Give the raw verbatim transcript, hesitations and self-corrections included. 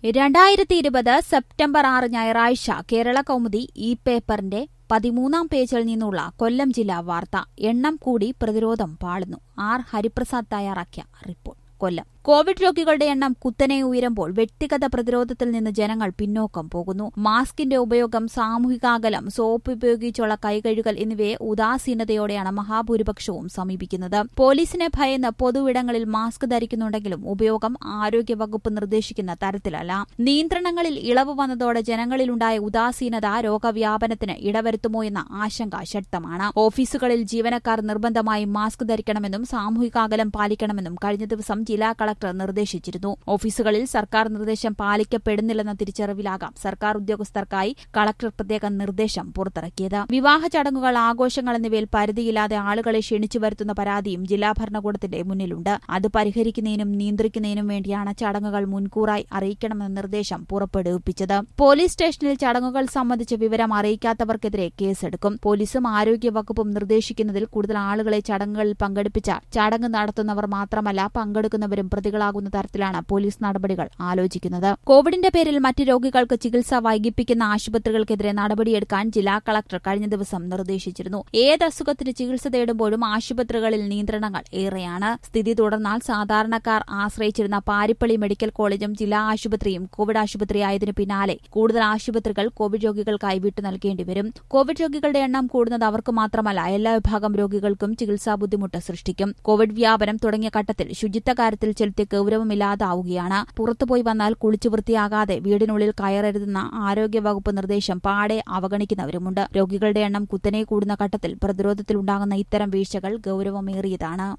രണ്ടായിരത്തി ഇരുപത് സെപ്റ്റംബർ ആറ് ഞായറാഴ്ച കേരള കൗമുദി ഈ പേപ്പറിന്റെ പതിമൂന്നാം പേജിൽ നിന്നുള്ള കൊല്ലം ജില്ലാ വാർത്ത. എണ്ണം കൂടി പ്രതിരോധം പാളുന്നു. ആർ ഹരിപ്രസാദ് തയ്യാറാക്കിയ റിപ്പോർട്ട്. കൊല്ലം. കോവിഡ് രോഗികളുടെ എണ്ണം കുത്തനെ ഉയരുമ്പോൾ വ്യക്തിഗത പ്രതിരോധത്തിൽ നിന്ന് ജനങ്ങൾ പിന്നോക്കം പോകുന്നു. മാസ്കിന്റെ ഉപയോഗം, സാമൂഹികാകലം, സോപ്പ് ഉപയോഗിച്ചുള്ള കൈകഴുകൽ എന്നിവയെ ഉദാസീനതയോടെയാണ് മഹാഭൂരിപക്ഷവും സമീപിക്കുന്നത്. പോലീസിനെ ഭയന്ന് പൊതുവിടങ്ങളിൽ മാസ്ക് ധരിക്കുന്നുണ്ടെങ്കിലും ഉപയോഗം ആരോഗ്യവകുപ്പ് നിർദ്ദേശിക്കുന്ന തരത്തിലല്ല. നിയന്ത്രണങ്ങളിൽ ഇളവ് വന്നതോടെ ജനങ്ങളിലുണ്ടായ ഉദാസീനത രോഗവ്യാപനത്തിന് ഇടവരുത്തുമോ എന്ന ആശങ്ക ശക്തമാണ്. ഓഫീസുകളിൽ ജീവനക്കാർ നിർബന്ധമായും മാസ്ക് ധരിക്കണമെന്നും സാമൂഹികാകലം പാലിക്കണമെന്നും കഴിഞ്ഞ ദിവസം ജില്ലാ കളക്ടർ നിർദ്ദേശിച്ചിരുന്നു. ഓഫീസുകളിൽ സർക്കാർ നിർദ്ദേശം പാലിക്കപ്പെടുന്നില്ലെന്ന തിരിച്ചറിവിലാകാം സർക്കാർ ഉദ്യോഗസ്ഥർക്കായി കളക്ടർ പ്രത്യേക നിർദ്ദേശം പുറത്തിറക്കിയത്. വിവാഹ ചടങ്ങുകൾ, ആഘോഷങ്ങൾ എന്നിവയിൽ പരിധിയില്ലാതെ ആളുകളെ ക്ഷണിച്ചു വരുത്തുന്ന പരാതിയും ജില്ലാ ഭരണകൂടത്തിന്റെ മുന്നിലുണ്ട്. അത് പരിഹരിക്കുന്നതിനും നിയന്ത്രിക്കുന്നതിനും വേണ്ടിയാണ് ചടങ്ങുകൾ മുൻകൂറായി അറിയിക്കണമെന്ന നിർദ്ദേശം പുറപ്പെടുവിപ്പിച്ചത്. പോലീസ് സ്റ്റേഷനിൽ ചടങ്ങുകൾ സംബന്ധിച്ച് വിവരം അറിയിക്കാത്തവർക്കെതിരെ കേസെടുക്കും. പോലീസും ആരോഗ്യവകുപ്പും നിർദ്ദേശിക്കുന്നതിൽ കൂടുതൽ ആളുകളെ ചടങ്ങുകളിൽ പങ്കെടുപ്പിച്ചാൽ ചടങ്ങ് നടത്തുന്നവർ മാത്രമല്ല പങ്കെടുക്കുന്നവരും പ്രതികളാകുന്ന തരത്തിലാണ് പോലീസ് നടപടികൾ ആലോചിക്കുന്നത്. കോവിഡിന്റെ പേരിൽ മറ്റ് രോഗികൾക്ക് ചികിത്സ വൈകിപ്പിക്കുന്ന ആശുപത്രികൾക്കെതിരെ നടപടിയെടുക്കാൻ ജില്ലാ കളക്ടർ കഴിഞ്ഞ ദിവസം നിർദ്ദേശിച്ചിരുന്നു. ഏത് അസുഖത്തിന് ചികിത്സ തേടുമ്പോഴും ആശുപത്രികളിൽ നിയന്ത്രണങ്ങൾ ഏറെയാണ്. സ്ഥിതി തുടർന്നാൽ സാധാരണക്കാർ ആശ്രയിച്ചിരുന്ന പാരിപ്പള്ളി മെഡിക്കൽ കോളേജും ജില്ലാ ആശുപത്രിയും കോവിഡ് ആശുപത്രിയായതിനു പിന്നാലെ കൂടുതൽ ആശുപത്രികൾ കോവിഡ് രോഗികൾക്കായി വിട്ടു നൽകേണ്ടി വരും. കോവിഡ് രോഗികളുടെ എണ്ണം കൂടുന്നത് അവർക്ക് മാത്രമല്ല എല്ലാ വിഭാഗം രോഗികൾക്കും ചികിത്സാ ബുദ്ധിമുട്ട് സൃഷ്ടിക്കും. കോവിഡ് വ്യാപനം തുടങ്ങിയ ഘട്ടത്തിൽ ശുചിത്വ കാര്യത്തിൽ ചെലുത്തിയ ഗൌരവമില്ലാതാവുകയാണ്. പുറത്തുപോയി വന്നാൽ കുളിച്ചു വൃത്തിയാകാതെ വീടിനുള്ളിൽ കയറരുതെന്ന ആരോഗ്യവകുപ്പ് നിർദ്ദേശം പാടെ അവഗണിക്കുന്നവരുമുണ്ട്. രോഗികളുടെ എണ്ണം കുത്തനെ കൂടുന്ന ഘട്ടത്തിൽ പ്രതിരോധത്തിലുണ്ടാകുന്ന ഇത്തരം വീഴ്ചകൾ ഗൌരവമേറിയതാണ്.